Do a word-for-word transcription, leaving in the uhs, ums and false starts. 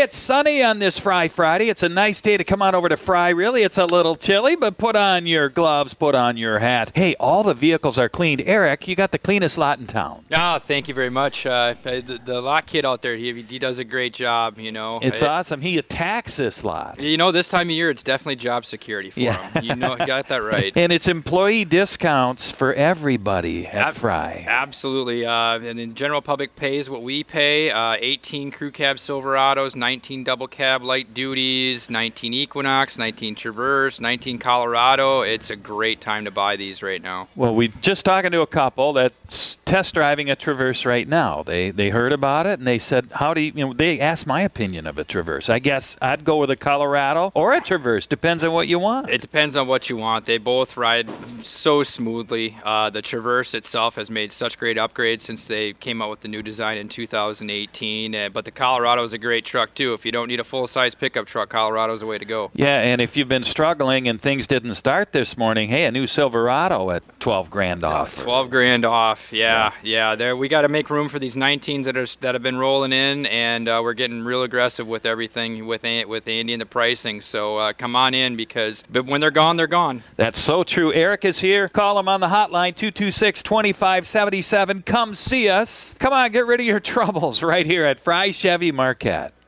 Hey, it's sunny on this Fry Friday. It's a nice day to come on over to Fry. Really, it's a little chilly, but put on your gloves, put on your hat. Hey, all the vehicles are cleaned. Eric, you got the cleanest lot in town. Oh, thank you very much. Uh, the, the lot kid out there, he, he does a great job, you know. It's it, awesome. He attacks this lot. You know, this time of year, it's definitely job security for Yeah. him. You know, you got that right. And it's employee discounts for everybody at Ab- Fry. Absolutely. Uh, and the general public pays what we pay. Uh, eighteen crew cab Silverados, nineteen double cab light duties, nineteen Equinox, nineteen Traverse, nineteen Colorado. It's a great time to buy these right now. Well, we just talking to a couple that's test driving a Traverse right now. They they heard about it and they said, "How do you?" You know, they asked my opinion of a Traverse. I guess I'd go with a Colorado or a Traverse. Depends on what you want. It depends on what you want. They both ride so smoothly. Uh, the Traverse itself has made such great upgrades since they came out with the new design in two thousand eighteen. Uh, but the Colorado is a great truck too. If you don't need a full-size pickup truck, Colorado's the way to go. Yeah, and if you've been struggling and things didn't start this morning, hey, a new Silverado at twelve grand off. twelve grand off. Yeah, yeah. yeah there, we got to make room for these nineteens that are that have been rolling in, and uh, we're getting real aggressive with everything with with Andy and the pricing. So uh, come on in because but when they're gone, they're gone. That's so true. Eric is here. Call him on the hotline two two six, two five seven seven. Come see us. Come on, get rid of your troubles right here at Fry Chevy Marquette.